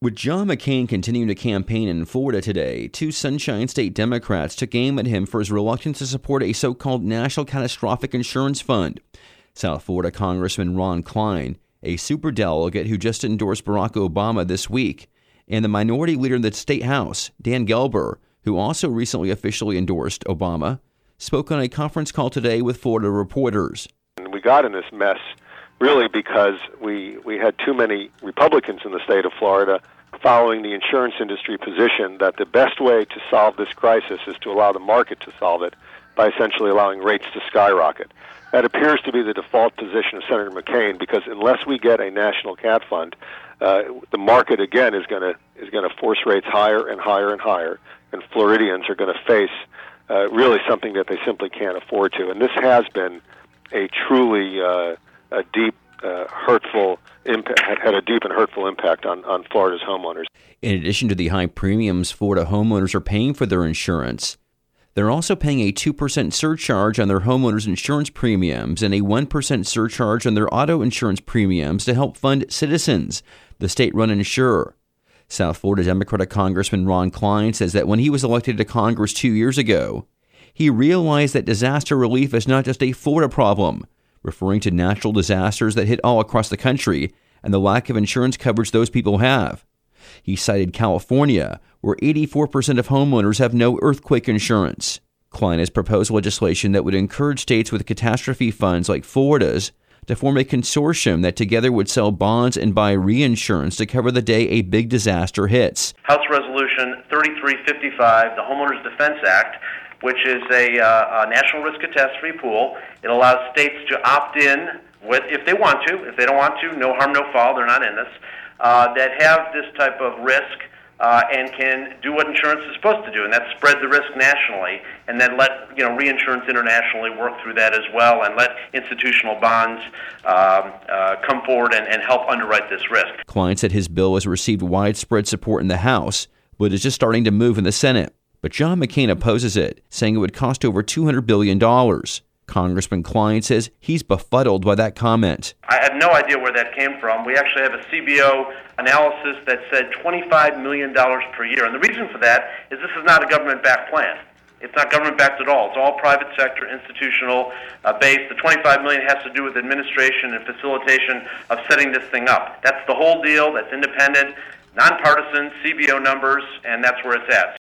With John McCain continuing to campaign in Florida today, two Sunshine State Democrats took aim at him for his reluctance to support a so-called National Catastrophic Insurance Fund. South Florida Congressman Ron Klein, a superdelegate who just endorsed Barack Obama this week, and the minority leader in the state house, Dan Gelber, who also recently officially endorsed Obama, spoke on a conference call today with Florida reporters. We got in this mess really because we had too many Republicans in the state of Florida following the insurance industry position that the best way to solve this crisis is to allow the market to solve it by essentially allowing rates to skyrocket. That appears to be the default position of Senator McCain, because unless we get a national cat fund, the market again is going to force rates higher and higher and higher, and Floridians are going to face really something that they simply can't afford to. And this has been a truly a deep, hurtful impact, had a deep and hurtful impact on Florida's homeowners. In addition to the high premiums Florida homeowners are paying for their insurance, they're also paying a 2% surcharge on their homeowners' insurance premiums and a 1% surcharge on their auto insurance premiums to help fund Citizens, the state-run insurer. South Florida Democratic Congressman Ron Klein says that when he was elected to Congress 2 years ago, he realized that disaster relief is not just a Florida problem, referring to natural disasters that hit all across the country and the lack of insurance coverage those people have. He cited California, where 84% of homeowners have no earthquake insurance. Klein has proposed legislation that would encourage states with catastrophe funds like Florida's to form a consortium that together would sell bonds and buy reinsurance to cover the day a big disaster hits. House Resolution 3355, the Homeowners Defense Act, which is a national risk catastrophe pool. It allows states to opt in if they want to. If they don't want to, no harm, no foul, they're not in this, that have this type of risk and can do what insurance is supposed to do, and that's spread the risk nationally, and then let reinsurance internationally work through that as well, and let institutional bonds come forward and help underwrite this risk. Klein said his bill has received widespread support in the House, but is just starting to move in the Senate. But John McCain opposes it, saying it would cost over $200 billion. Congressman Klein says he's befuddled by that comment. I have no idea where that came from. We actually have a CBO analysis that said $25 million per year. And the reason for that is this is not a government-backed plan. It's not government-backed at all. It's all private sector, institutional based. The $25 million has to do with administration and facilitation of setting this thing up. That's the whole deal. That's independent, nonpartisan CBO numbers, and that's where it's at.